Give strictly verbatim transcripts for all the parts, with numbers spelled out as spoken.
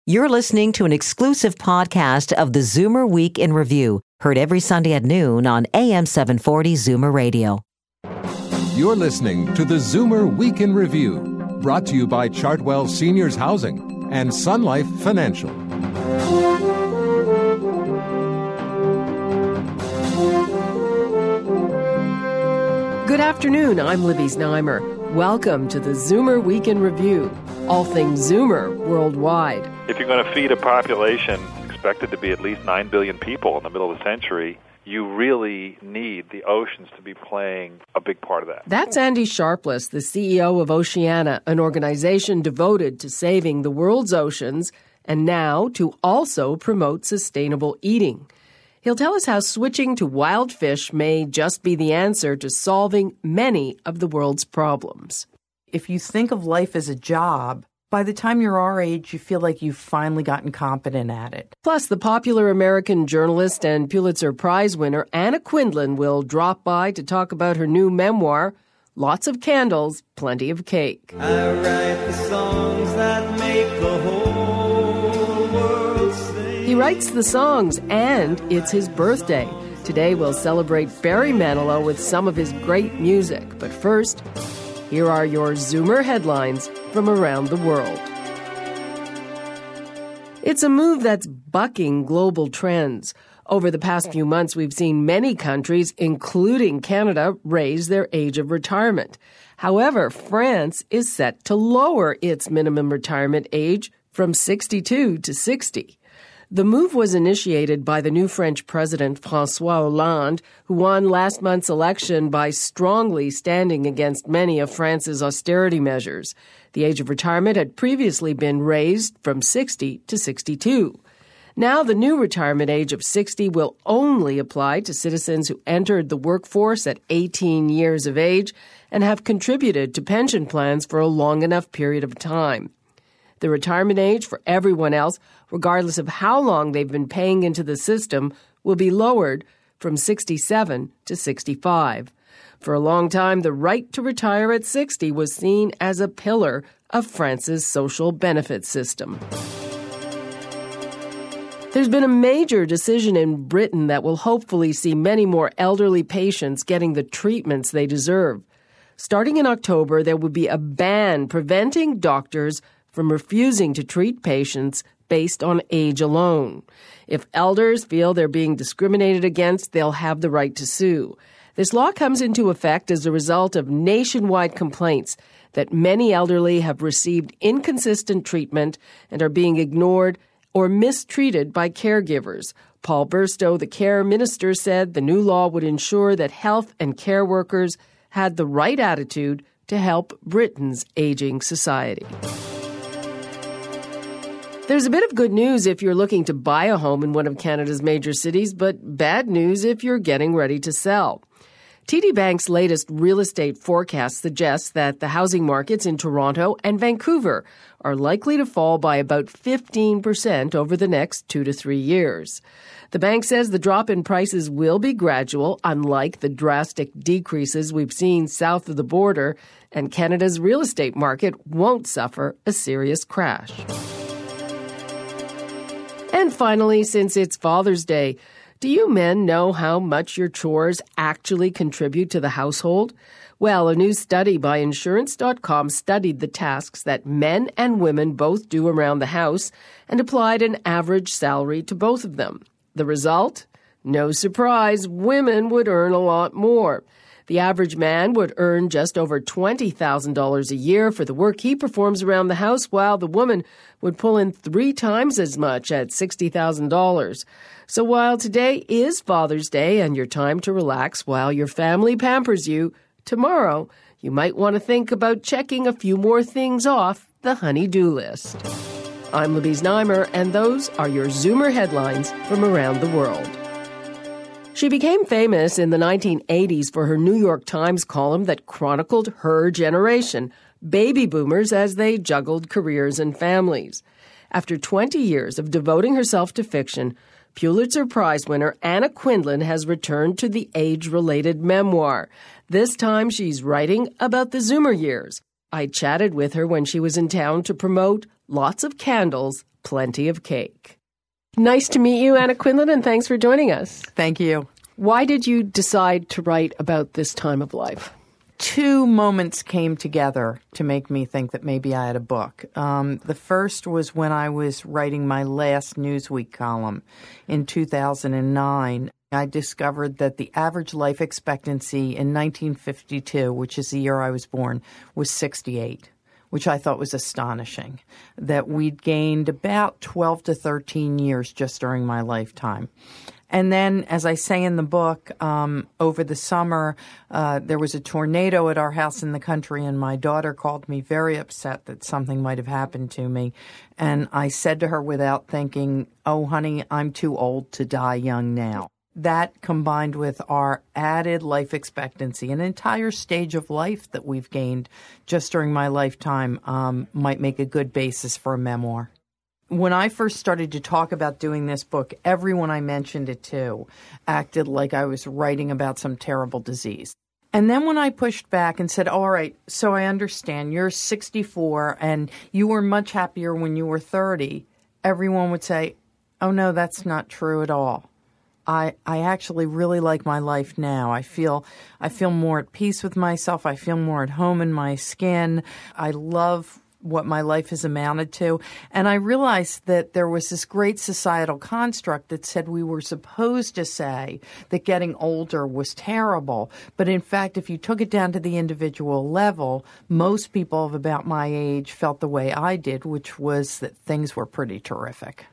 You're listening to an exclusive podcast of the Zoomer Week in Review, heard every Sunday at noon on A M seven forty Zoomer Radio. You're listening to the Zoomer Week in Review, brought to you by Chartwell Seniors Housing and Sun Life Financial. Good afternoon, I'm Libby Znaimer. Welcome to the Zoomer Week in Review, all things Zoomer worldwide. If you're going to feed a population expected to be at least nine billion people in the middle of the century, you really need the oceans to be playing a big part of that. That's Andy Sharpless, the C E O of Oceana, an organization devoted to saving the world's oceans and now to also promote sustainable eating. He'll tell us how switching to wild fish may just be the answer to solving many of the world's problems. If you think of life as a job, by the time you're our age, you feel like you've finally gotten competent at it. Plus, the popular American journalist and Pulitzer Prize winner Anna Quindlen will drop by to talk about her new memoir, Lots of Candles, Plenty of Cake. I write the songs that make the whole world sing. He writes the songs, and it's his birthday. Today we'll celebrate Barry Manilow with some of his great music. But first, here are your Zoomer headlines from around the world. It's a move that's bucking global trends. Over the past few months, we've seen many countries, including Canada, raise their age of retirement. However, France is set to lower its minimum retirement age from sixty-two to sixty. The move was initiated by the new French president, François Hollande, who won last month's election by strongly standing against many of France's austerity measures. The age of retirement had previously been raised from sixty to sixty-two. Now, the new retirement age of sixty will only apply to citizens who entered the workforce at eighteen years of age and have contributed to pension plans for a long enough period of time. The retirement age for everyone else, regardless of how long they've been paying into the system, will be lowered from sixty-seven to sixty-five. For a long time, the right to retire at sixty was seen as a pillar of France's social benefit system. There's been a major decision in Britain that will hopefully see many more elderly patients getting the treatments they deserve. Starting in October, there will be a ban preventing doctors from refusing to treat patients based on age alone. If elders feel they're being discriminated against, they'll have the right to sue. This law comes into effect as a result of nationwide complaints that many elderly have received inconsistent treatment and are being ignored or mistreated by caregivers. Paul Burstow, the care minister, said the new law would ensure that health and care workers had the right attitude to help Britain's aging society. There's a bit of good news if you're looking to buy a home in one of Canada's major cities, but bad news if you're getting ready to sell. T D Bank's latest real estate forecast suggests that the housing markets in Toronto and Vancouver are likely to fall by about fifteen percent over the next two to three years. The bank says the drop in prices will be gradual, unlike the drastic decreases we've seen south of the border, and Canada's real estate market won't suffer a serious crash. And finally, since it's Father's Day, do you men know how much your chores actually contribute to the household? Well, a new study by insurance dot com studied the tasks that men and women both do around the house and applied an average salary to both of them. The result? No surprise, women would earn a lot more. The average man would earn just over twenty thousand dollars a year for the work he performs around the house, while the woman would pull in three times as much at sixty thousand dollars. So while today is Father's Day and your time to relax while your family pampers you, tomorrow you might want to think about checking a few more things off the honey-do list. I'm Libby Znaimer, and those are your Zoomer headlines from around the world. She became famous in the nineteen eighties for her New York Times column that chronicled her generation, baby boomers, as they juggled careers and families. After twenty years of devoting herself to fiction, Pulitzer Prize winner Anna Quindlen has returned to the age-related memoir. This time she's writing about the Zoomer years. I chatted with her when she was in town to promote Lots of Candles, plenty of cake. Nice to meet you, Anna Quinlan, and thanks for joining us. Thank you. Why did you decide to write about this time of life? Two moments came together to make me think that maybe I had a book. Um, the first was when I was writing my last Newsweek column in two thousand nine. I discovered that the average life expectancy in nineteen fifty-two, which is the year I was born, was sixty-eight. Which I thought was astonishing, that we'd gained about twelve to thirteen years just during my lifetime. And then, as I say in the book, um, over the summer, uh, there was a tornado at our house in the country, and my daughter called me very upset that something might have happened to me. And I said to her without thinking, "Oh, honey, I'm too old to die young now." That, combined with our added life expectancy, an entire stage of life that we've gained just during my lifetime, um, might make a good basis for a memoir. When I first started to talk about doing this book, everyone I mentioned it to acted like I was writing about some terrible disease. And then when I pushed back and said, all right, so I understand, you're sixty-four and you were much happier when you were thirty, everyone would say, oh, no, that's not true at all. I, I actually really like my life now. I feel I feel more at peace with myself. I feel more at home in my skin. I love what my life has amounted to. And I realized that there was this great societal construct that said we were supposed to say that getting older was terrible. But in fact, if you took it down to the individual level, most people of about my age felt the way I did, which was that things were pretty terrific.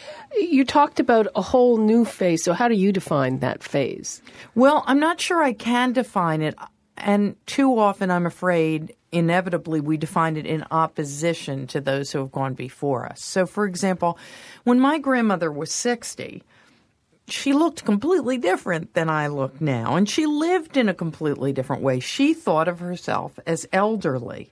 You talked about a whole new phase. So how do you define that phase? Well, I'm not sure I can define it. And too often, I'm afraid, inevitably, we define it in opposition to those who have gone before us. So, for example, when my grandmother was sixty, she looked completely different than I look now. And she lived in a completely different way. She thought of herself as elderly.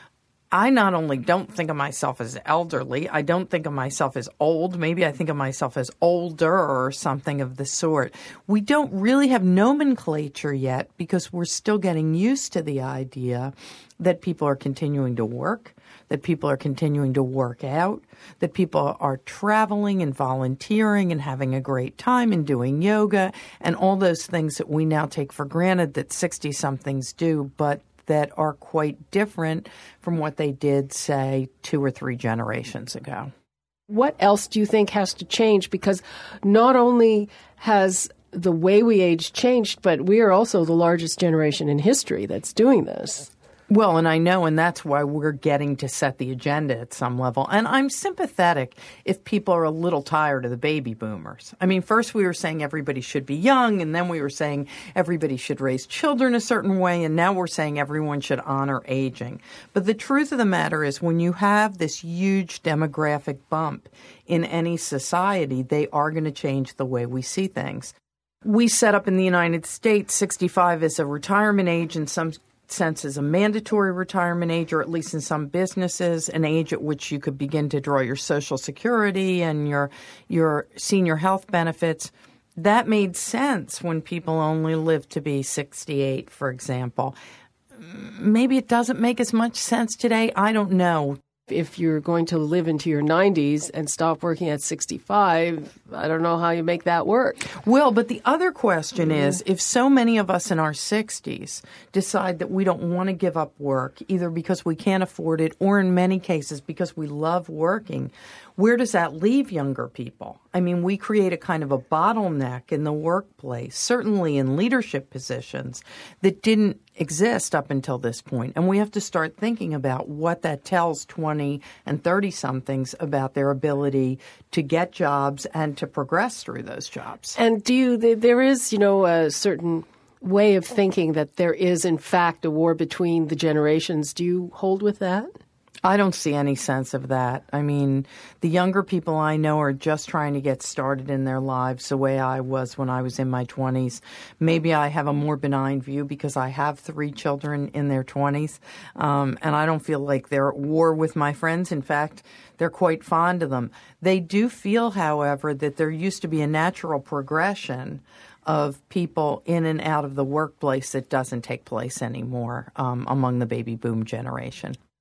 I not only don't think of myself as elderly, I don't think of myself as old. Maybe I think of myself as older or something of the sort. We don't really have nomenclature yet because we're still getting used to the idea that people are continuing to work, that people are continuing to work out, that people are traveling and volunteering and having a great time and doing yoga and all those things that we now take for granted that sixty-somethings do, but that are quite different from what they did, say, two or three generations ago. What else do you think has to change? Because not only has the way we age changed, but we are also the largest generation in history that's doing this. Well, and I know, and that's why we're getting to set the agenda at some level. And I'm sympathetic if people are a little tired of the baby boomers. I mean, first we were saying everybody should be young, and then we were saying everybody should raise children a certain way, and now we're saying everyone should honor aging. But the truth of the matter is when you have this huge demographic bump in any society, they are going to change the way we see things. We set up in the United States sixty-five as a retirement age, in some sense as a mandatory retirement age, or at least in some businesses, an age at which you could begin to draw your Social Security and your your senior health benefits. That made sense when people only lived to be sixty-eight, for example. Maybe it doesn't make as much sense today. I don't know. If you're going to live into your nineties and stop working at sixty-five, I don't know how you make that work. Well, but the other question mm-hmm. is, if so many of us in our sixties decide that we don't want to give up work, either because we can't afford it or in many cases because we love working, where does that leave younger people? I mean, we create a kind of a bottleneck in the workplace, certainly in leadership positions, that didn't exist up until this point. And we have to start thinking about what that tells twenty and thirty-somethings about their ability to get jobs and to progress through those jobs. And do you, there is, you know, a certain way of thinking that there is, in fact, a war between the generations. Do you hold with that? I don't see any sense of that. I mean, the younger people I know are just trying to get started in their lives the way I was when I was in my twenties. Maybe I have a more benign view because I have three children in their twenties, um, and I don't feel like they're at war with my friends. In fact, they're quite fond of them. They do feel, however, that there used to be a natural progression of people in and out of the workplace that doesn't take place anymore um, among the baby boom generation.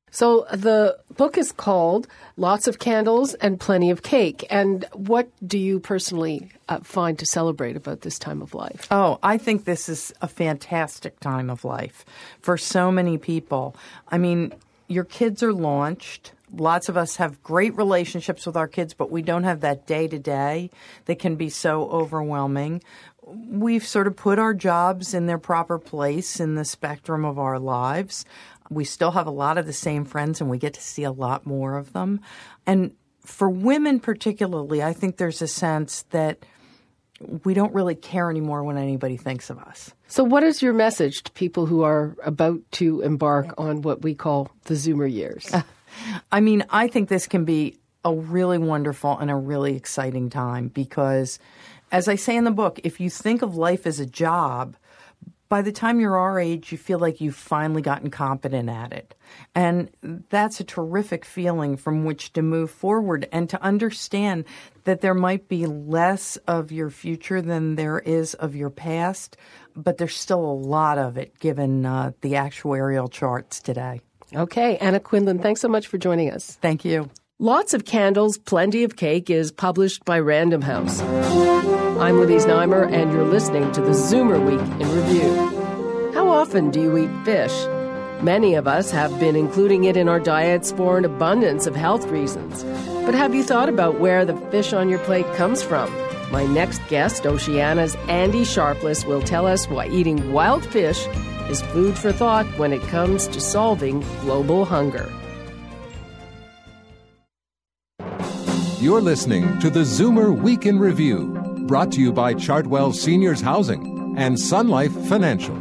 So the book is called Lots of Candles and Plenty of Cake. And what do you personally uh, find to celebrate about this time of life? Oh, I think this is a fantastic time of life for so many people. I mean, your kids are launched. Lots of us have great relationships with our kids, but we don't have that day-to-day that can be so overwhelming. We've sort of put our jobs in their proper place in the spectrum of our lives. We still have a lot of the same friends, and we get to see a lot more of them. And for women particularly, I think there's a sense that we don't really care anymore when anybody thinks of us. So what is your message to people who are about to embark on what we call the Zoomer years? I mean, I think this can be a really wonderful and a really exciting time because, as I say in the book, if you think of life as a job, by the time you're our age, you feel like you've finally gotten competent at it. And that's a terrific feeling from which to move forward and to understand that there might be less of your future than there is of your past, but there's still a lot of it given uh, the actuarial charts today. Okay, Anna Quindlen, thanks so much for joining us. Thank you. Lots of Candles, Plenty of Cake is published by Random House. I'm Libby Znaimer, and you're listening to the Zoomer Week in Review. How often do you eat fish? Many of us have been including it in our diets for an abundance of health reasons. But have you thought about where the fish on your plate comes from? My next guest, Oceana's Andy Sharpless, will tell us why eating wild fish is food for thought when it comes to solving global hunger. You're listening to the Zoomer Week in Review, brought to you by Chartwell Seniors Housing and Sun Life Financial.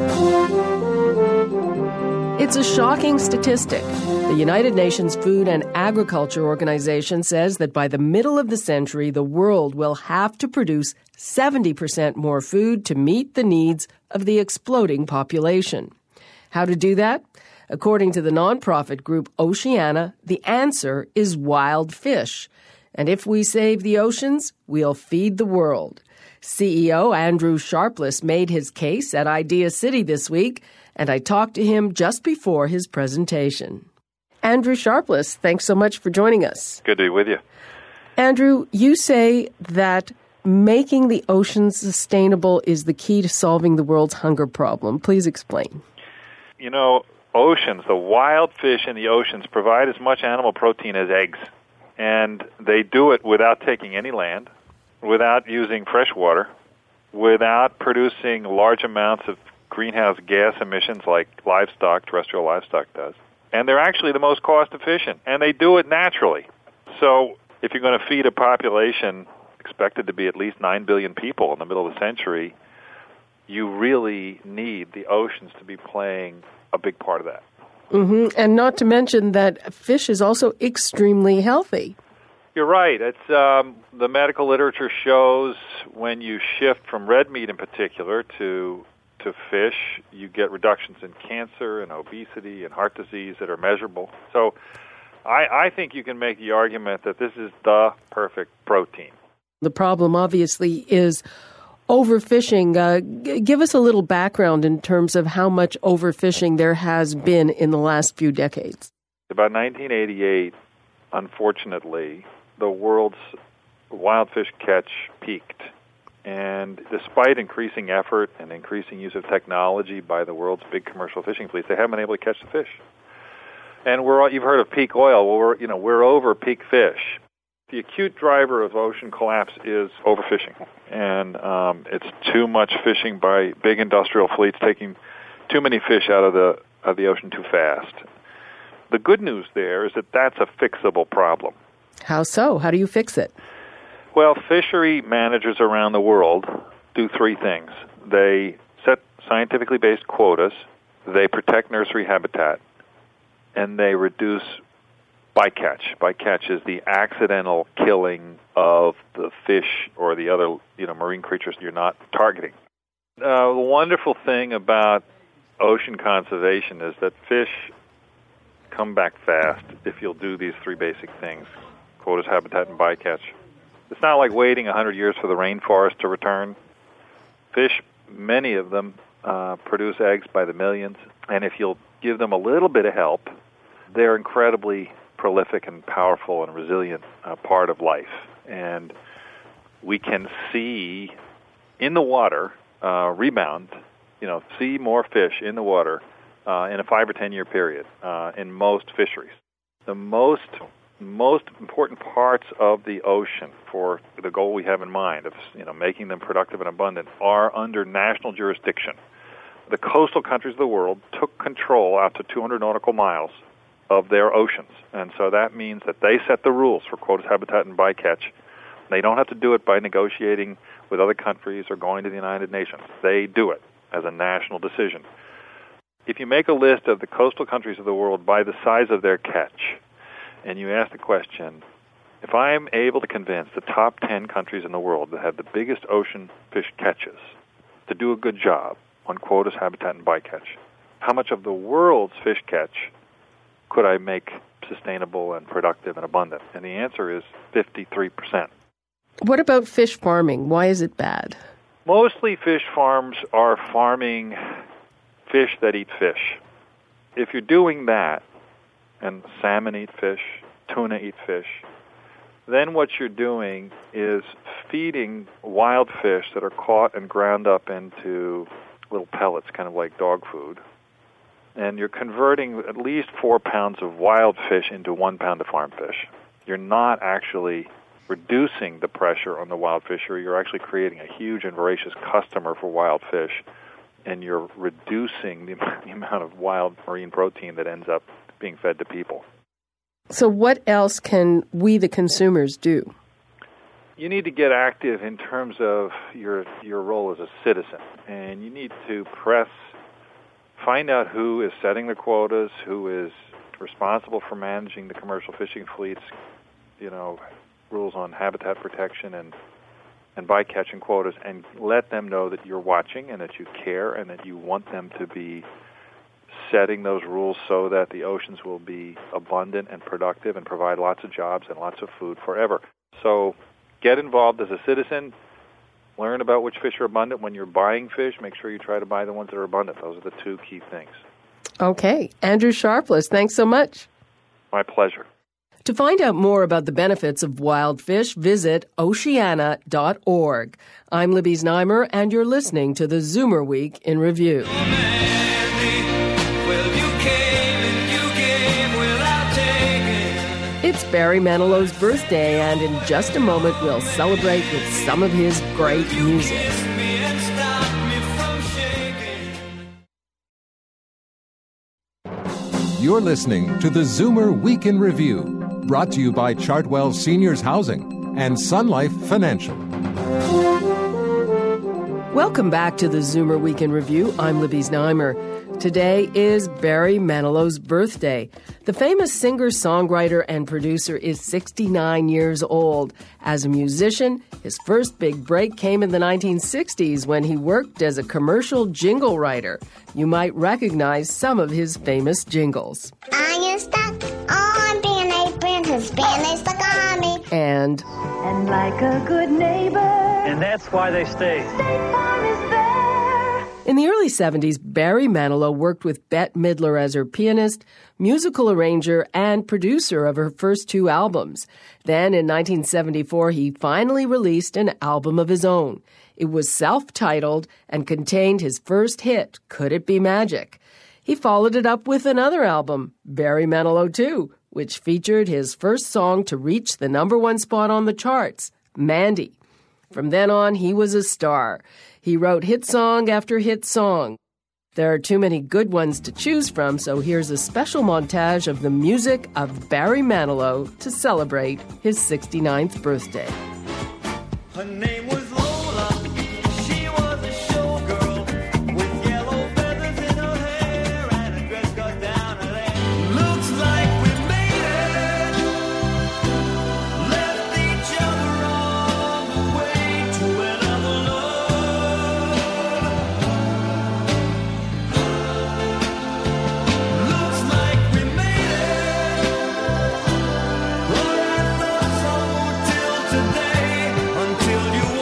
It's a shocking statistic. The United Nations Food and Agriculture Organization says that by the middle of the century, the world will have to produce seventy percent more food to meet the needs of the exploding population. How to do that? According to the nonprofit group Oceana, the answer is wild fish. And if we save the oceans, we'll feed the world. C E O Andrew Sharpless made his case at Idea City this week, and I talked to him just before his presentation. Andrew Sharpless, thanks so much for joining us. Good to be with you. Andrew, you say that making the oceans sustainable is the key to solving the world's hunger problem. Please explain. You know, oceans, the wild fish in the oceans provide as much animal protein as eggs. And they do it without taking any land, without using fresh water, without producing large amounts of greenhouse gas emissions like livestock, terrestrial livestock does. And they're actually the most cost efficient, and they do it naturally. So if you're going to feed a population expected to be at least nine billion people in the middle of the century, you really need the oceans to be playing a big part of that. Mm-hmm. And not to mention that fish is also extremely healthy. You're right. It's um, the medical literature shows when you shift from red meat in particular to to fish, you get reductions in cancer and obesity and heart disease that are measurable. So I, I think you can make the argument that this is the perfect protein. The problem, obviously, is overfishing. Uh, g- give us a little background in terms of how much overfishing there has been in the last few decades. About nineteen eighty-eight, unfortunately, the world's wild fish catch peaked. And despite increasing effort and increasing use of technology by the world's big commercial fishing fleets, they haven't been able to catch the fish. And we're all, you've heard of peak oil. Well, we're, you know, we're over peak fish. The acute driver of ocean collapse is overfishing, and um, it's too much fishing by big industrial fleets taking too many fish out of the of the ocean too fast. The good news there is that that's a fixable problem. How so? How do you fix it? Well, fishery managers around the world do three things. They set scientifically based quotas, they protect nursery habitat, and they reduce bycatch. Bycatch is the accidental killing of the fish or the other, you know, marine creatures you're not targeting. Uh, the wonderful thing about ocean conservation is that fish come back fast if you'll do these three basic things: quotas, habitat, and bycatch. It's not like waiting one hundred years for the rainforest to return. Fish, many of them, uh, produce eggs by the millions, and if you'll give them a little bit of help, they're incredibly prolific and powerful and resilient uh, part of life. And we can see in the water uh, rebound, you know, see more fish in the water uh, in a five or ten year period uh, in most fisheries. The most most important parts of the ocean for the goal we have in mind of, you know, making them productive and abundant are under national jurisdiction. The coastal countries of the world took control out to two hundred nautical miles of their oceans. And so that means that they set the rules for quotas, habitat, and bycatch. They don't have to do it by negotiating with other countries or going to the United Nations. They do it as a national decision. If you make a list of the coastal countries of the world by the size of their catch, and you ask the question, if I'm able to convince the top ten countries in the world that have the biggest ocean fish catches to do a good job on quotas, habitat, and bycatch, how much of the world's fish catch could I make sustainable and productive and abundant? And the answer is fifty-three percent. What about fish farming? Why is it bad? Mostly fish farms are farming fish that eat fish. If you're doing that, and salmon eat fish, tuna eat fish, then what you're doing is feeding wild fish that are caught and ground up into little pellets, kind of like dog food. And you're converting at least four pounds of wild fish into one pound of farm fish. You're not actually reducing the pressure on the wild fishery. You're actually creating a huge and voracious customer for wild fish, and you're reducing the, the amount of wild marine protein that ends up being fed to people. So what else can we, the consumers, do? You need to get active in terms of your your role as a citizen, and you need to press, find out who is setting the quotas, who is responsible for managing the commercial fishing fleets, you know, rules on habitat protection and and bycatch and quotas, and let them know that you're watching and that you care and that you want them to be setting those rules so that the oceans will be abundant and productive and provide lots of jobs and lots of food forever. So get involved as a citizen. Learn about which fish are abundant. When you're buying fish, make sure you try to buy the ones that are abundant. Those are the two key things. Okay. Andrew Sharpless, thanks so much. My pleasure. To find out more about the benefits of wild fish, visit oceana dot org. I'm Libby Znaimer, and you're listening to the Zoomer Week in Review. It's Barry Manilow's birthday, and in just a moment we'll celebrate with some of his great music. You're listening to the Zoomer Week in Review, brought to you by Chartwell Seniors Housing and Sun Life Financial. Welcome back to the Zoomer Week in Review. I'm Libby Znaimer. Today is Barry Manilow's birthday. The famous singer-songwriter and producer is sixty-nine years old. As a musician, his first big break came in the nineteen sixties when he worked as a commercial jingle writer. You might recognize some of his famous jingles. I am stuck on being a friend who's been stuck on me. And... And like a good neighbor. And that's why they stay. State Farm is there. In the early seventies, Barry Manilow worked with Bette Midler as her pianist, musical arranger, and producer of her first two albums. Then, in nineteen seventy-four, he finally released an album of his own. It was self-titled and contained his first hit, Could It Be Magic? He followed it up with another album, Barry Manilow two, which featured his first song to reach the number one spot on the charts, Mandy. From then on, he was a star. He wrote hit song after hit song. There are too many good ones to choose from, so here's a special montage of the music of Barry Manilow to celebrate his sixty-ninth birthday. Her name was Lola. She was a showgirl with yellow feathers in her hair and a dress cut down her leg. Looks like we made it. Left each other on the way to another love. Looks like we made it. But I thought so till today, until you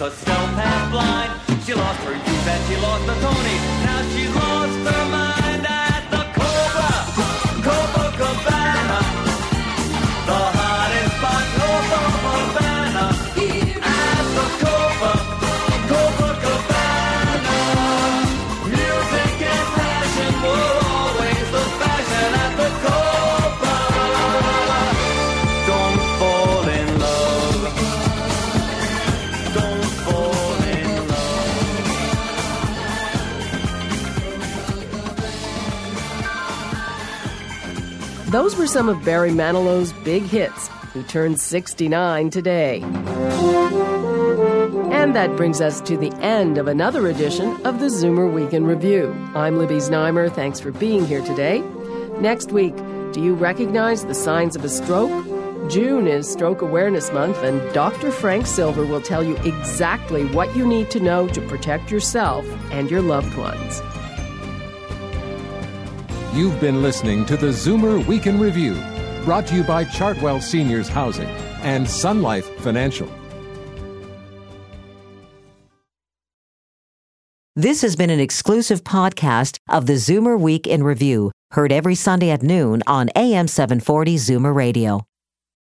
herself half blind. She lost her youth and she lost her Tony. Now she lost her mind at the Cobra, Copacabana. The hottest spot, Copacabana. At the Cobra, Copacabana. Music and passion were always the fashion at the Cobra. Don't fall in love. Don't fall in love. Those were some of Barry Manilow's big hits. He turned sixty-nine today. And that brings us to the end of another edition of the Zoomer Week in Review. I'm Libby Znaimer. Thanks for being here today. Next week, do you recognize the signs of a stroke? June is Stroke Awareness Month, and Doctor Frank Silver will tell you exactly what you need to know to protect yourself and your loved ones. You've been listening to the Zoomer Week in Review, brought to you by Chartwell Seniors Housing and Sun Life Financial. This has been an exclusive podcast of the Zoomer Week in Review, heard every Sunday at noon on A M seven forty Zoomer Radio.